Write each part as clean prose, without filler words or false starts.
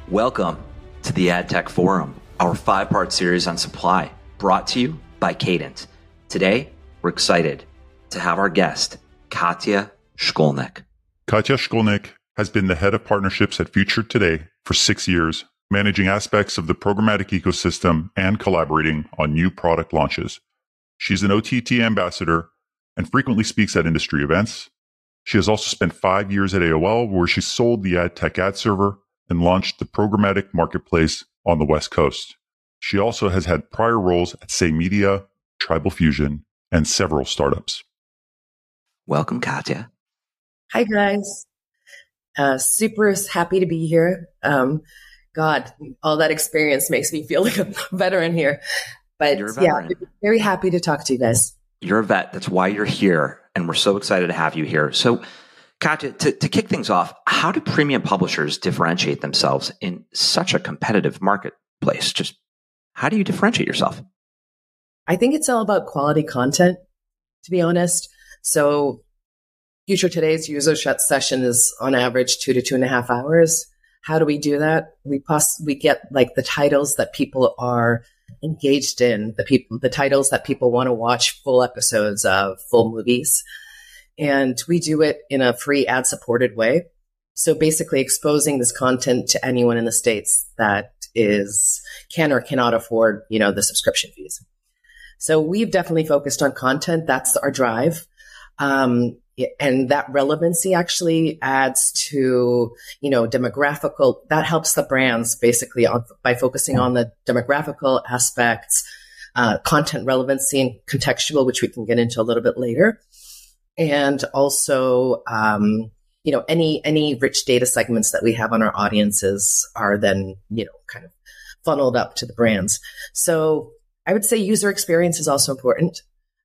Welcome to the AdTech Forum, our 5-part series on supply, brought to you by Cadent. Today, we're excited to have our guest, Katya Shkolnik. Katya Shkolnik has been the head of partnerships at Future Today for 6 years, managing aspects of the programmatic ecosystem and collaborating on new product launches. She's an OTT ambassador and frequently speaks at industry events. She has also spent 5 years at AOL, where she sold the AdTech ad server and launched the programmatic marketplace on the West Coast. She also has had prior roles at Say Media, Tribal Fusion, and several startups. Welcome, Katya. Hi, guys. Super happy to be here. God, all that experience makes me feel like a veteran here. But You're a veteran. Yeah, very happy to talk to you guys. You're a vet. That's why you're here. And we're so excited to have you here. So, Katya, to kick things off, how do premium publishers differentiate themselves in such a competitive marketplace? Just how do you differentiate yourself? I think it's all about quality content, to be honest. So Future Today's user session is on average 2 to 2.5 hours. How do we do that? We get like the titles that people are engaged in, the titles that people want to watch full episodes of, full movies. And we do it in a free ad-supported way. So basically exposing this content to anyone in the States that can or cannot afford, the subscription fees. So we've definitely focused on content. That's our drive. And that relevancy actually adds to, demographical, that helps the brands basically by focusing on the demographical aspects, content relevancy and contextual, which we can get into a little bit later. And also, any rich data segments that we have on our audiences are then, kind of funneled up to the brands. So I would say user experience is also important.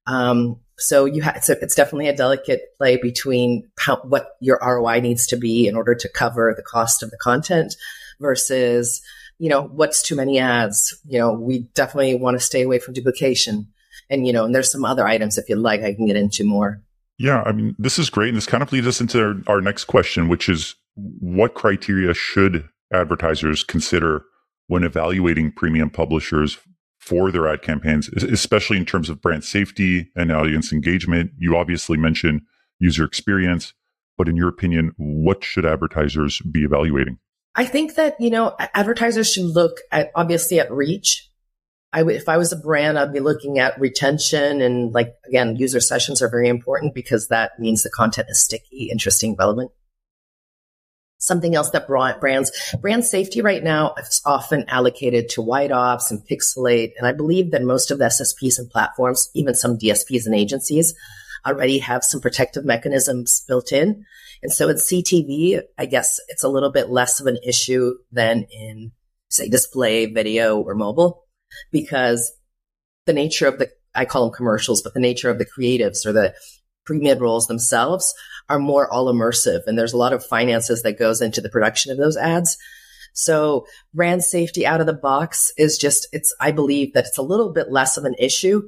So it's definitely a delicate play between what your ROI needs to be in order to cover the cost of the content versus, what's too many ads. We definitely want to stay away from duplication. And, and there's some other items, if you'd like, I can get into more. Yeah, this is great. And this kind of leads us into our next question, which is what criteria should advertisers consider when evaluating premium publishers for their ad campaigns, especially in terms of brand safety and audience engagement? You obviously mentioned user experience, but in your opinion, what should advertisers be evaluating? I think that, advertisers should look obviously at reach. If I was a brand, I'd be looking at retention and again, user sessions are very important because that means the content is sticky, interesting, relevant. Something else that brand safety right now is often allocated to White Ops and Pixelate. And I believe that most of the SSPs and platforms, even some DSPs and agencies, already have some protective mechanisms built in. And so in CTV, I guess it's a little bit less of an issue than in, say, display, video, or mobile. Because the nature of I call them commercials, but the nature of the creatives or the pre-mid roles themselves are more all immersive. And there's a lot of finances that goes into the production of those ads. So brand safety out of the box is I believe that it's a little bit less of an issue,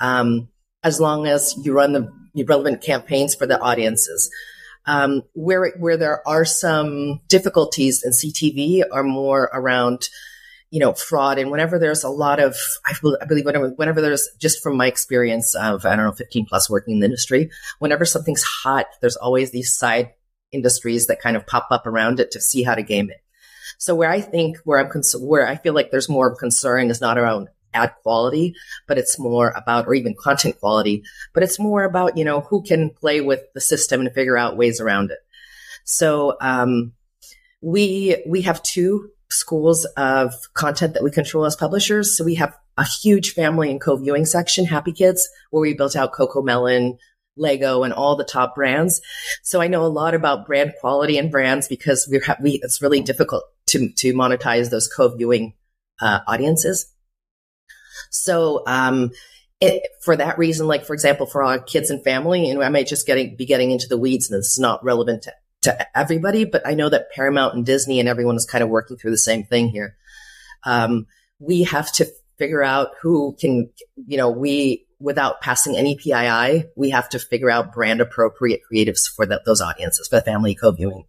as long as you run the relevant campaigns for the audiences. Where there are some difficulties in CTV are more around fraud. And whenever there's a lot of, I believe whenever there's, just from my experience of, 15 plus working in the industry, whenever something's hot, there's always these side industries that kind of pop up around it to see how to game it. So where I feel like there's more concern is not around ad quality, but it's more about, or even content quality, but it's more about, who can play with the system and figure out ways around it. So, we have 2 schools of content that we control as publishers. So we have a huge family and co-viewing section, Happy Kids, where we built out CoComelon, Lego, and all the top brands. So I know a lot about brand quality and brands because it's really difficult to monetize those co-viewing audiences. So for that reason, for example, for our kids and family, and I might just be getting into the weeds, and this is not relevant to everybody, but I know that Paramount and Disney and everyone is kind of working through the same thing here. We have to figure out who can, without passing any PII, we have to figure out brand appropriate creatives for those audiences, for the family co-viewing.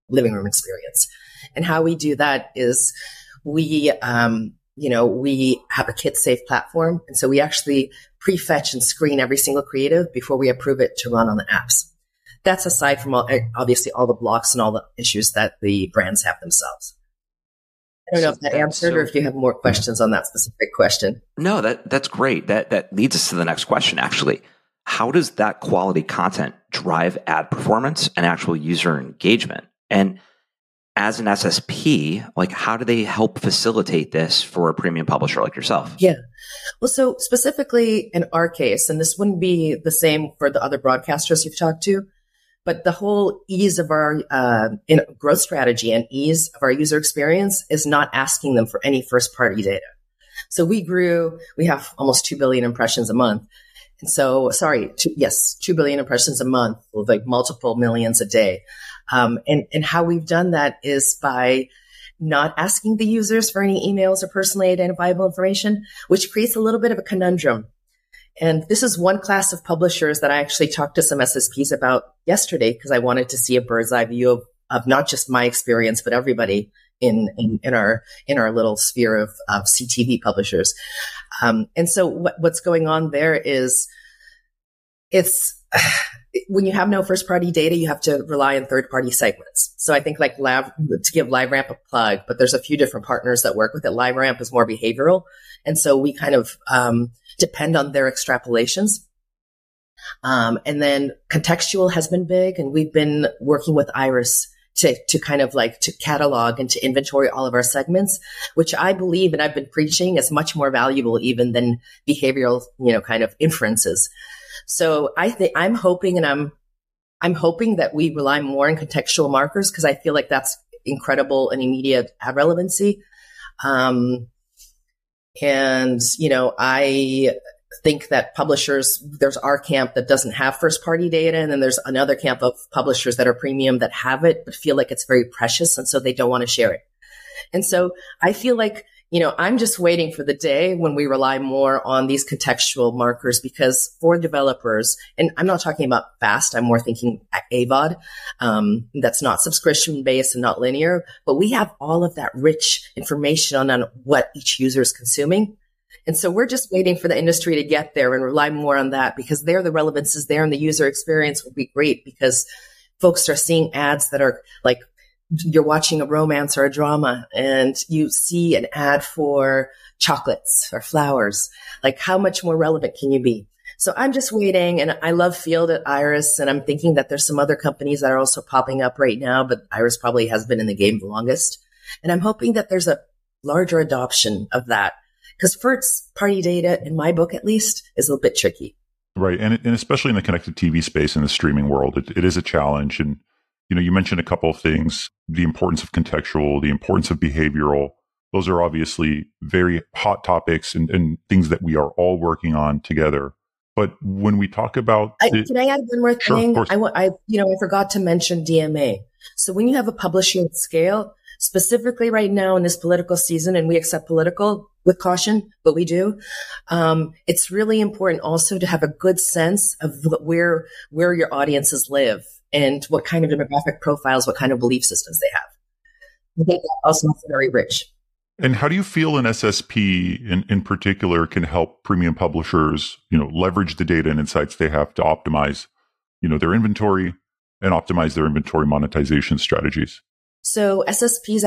living room experience. And how we do that is we have a kit-safe platform. And so we actually pre-fetch and screen every single creative before we approve it to run on the apps. That's aside from obviously all the blocks and all the issues that the brands have themselves. I don't know if that answered or if you have more questions on that specific question. No, that's great. That leads us to the next question, actually. How does that quality content drive ad performance and actual user engagement? And as an SSP, like, how do they help facilitate this for a premium publisher like yourself? Yeah. Well, so specifically in our case, and this wouldn't be the same for the other broadcasters you've talked to, but the whole ease of our growth strategy and ease of our user experience is not asking them for any first party data. So we have almost 2 billion impressions a month. And so, 2 billion impressions a month with like multiple millions a day. And how we've done that is by not asking the users for any emails or personally identifiable information, which creates a little bit of a conundrum. And this is one class of publishers that I actually talked to some SSPs about yesterday because I wanted to see a bird's eye view of not just my experience, but everybody in our little sphere of CTV publishers. And so what's going on there is when you have no first party data, you have to rely on third party segments. So I think to give LiveRamp a plug, but there's a few different partners that work with it. LiveRamp is more behavioral. And so we kind of, depend on their extrapolations. And then contextual has been big, and we've been working with Iris to kind of like to catalog and to inventory all of our segments, which I believe, and I've been preaching, is much more valuable even than behavioral, kind of inferences. So I'm hoping that we rely more on contextual markers because I feel like that's incredible and immediate ad relevancy. And, I think that publishers, there's our camp that doesn't have first party data. And then there's another camp of publishers that are premium that have it, but feel like it's very precious. And so they don't want to share it. And so I feel like, I'm just waiting for the day when we rely more on these contextual markers because for developers, and I'm not talking about fast, I'm more thinking AVOD, that's not subscription based and not linear, but we have all of that rich information on what each user is consuming. And so we're just waiting for the industry to get there and rely more on that because there the relevance is there and the user experience will be great because folks are seeing ads that are like, you're watching a romance or a drama and you see an ad for chocolates or flowers. Like how much more relevant can you be? So I'm just waiting, and I love Field at Iris, and I'm thinking that there's some other companies that are also popping up right now, but Iris probably has been in the game the longest. And I'm hoping that there's a larger adoption of that because first party data, in my book at least, is a little bit tricky. Right. And especially in the connected TV space in the streaming world, it is a challenge. And you mentioned a couple of things, the importance of contextual, the importance of behavioral. Those are obviously very hot topics and things that we are all working on together. But when we talk about... can I add one more thing? Sure, of course. I forgot to mention DMA. So when you have a publisher at scale, specifically right now in this political season, and we accept political with caution, but we do, it's really important also to have a good sense of where your audiences live and what kind of demographic profiles, what kind of belief systems they have. I think that also is very rich. And how do you feel an SSP in particular can help premium publishers, leverage the data and insights they have to optimize, their inventory and optimize their inventory monetization strategies? So SSPs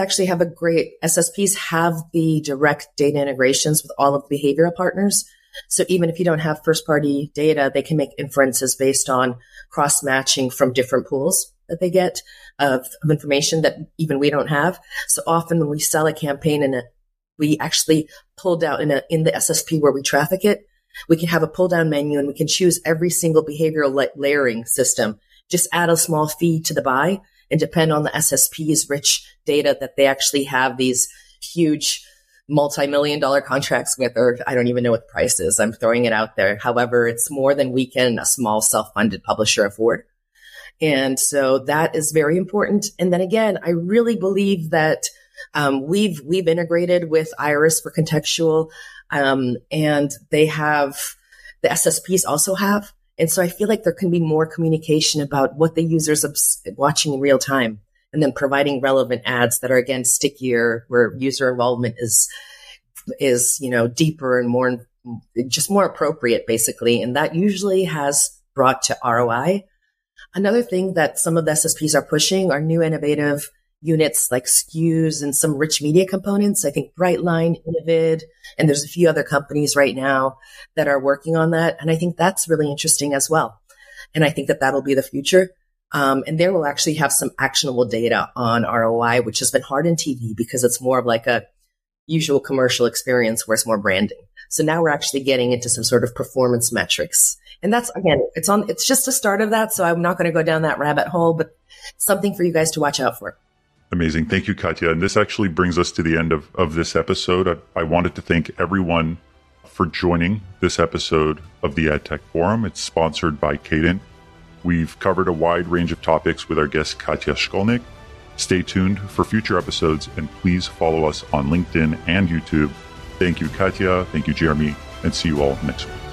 have the direct data integrations with all of the behavioral partners. So even if you don't have first party data, they can make inferences based on cross matching from different pools that they get of information that even we don't have. So often when we sell a campaign we actually pull down in the SSP where we traffic it, we can have a pull down menu and we can choose every single behavioral layering system. Just add a small fee to the buy and depend on the SSP's rich data that they actually have these huge multi-million-dollar contracts with, or I don't even know what the price is. I'm throwing it out there. However, it's more than we can, a small self-funded publisher, afford. And so that is very important. And then again, I really believe that we've integrated with Iris for contextual, and they have, the SSPs also have. And so I feel like there can be more communication about what the user's watching in real time. and then providing relevant ads that are, again, stickier, where user involvement is deeper and more appropriate, basically. And that usually has brought to ROI. Another thing that some of the SSPs are pushing are new innovative units like SKUs and some rich media components. I think Brightline, Innovid, and there's a few other companies right now that are working on that. And I think that's really interesting as well. And I think that that'll be the future. And there will actually have some actionable data on ROI, which has been hard in TV because it's more of like a usual commercial experience where it's more branding. So now we're actually getting into some sort of performance metrics. And that's, again, it's just the start of that. So I'm not going to go down that rabbit hole, but something for you guys to watch out for. Amazing. Thank you, Katya. And this actually brings us to the end of this episode. I wanted to thank everyone for joining this episode of the AdTech Forum. It's sponsored by Kadant. We've covered a wide range of topics with our guest, Katya Shkolnik. Stay tuned for future episodes, and please follow us on LinkedIn and YouTube. Thank you, Katya. Thank you, Jeremy. And see you all next week.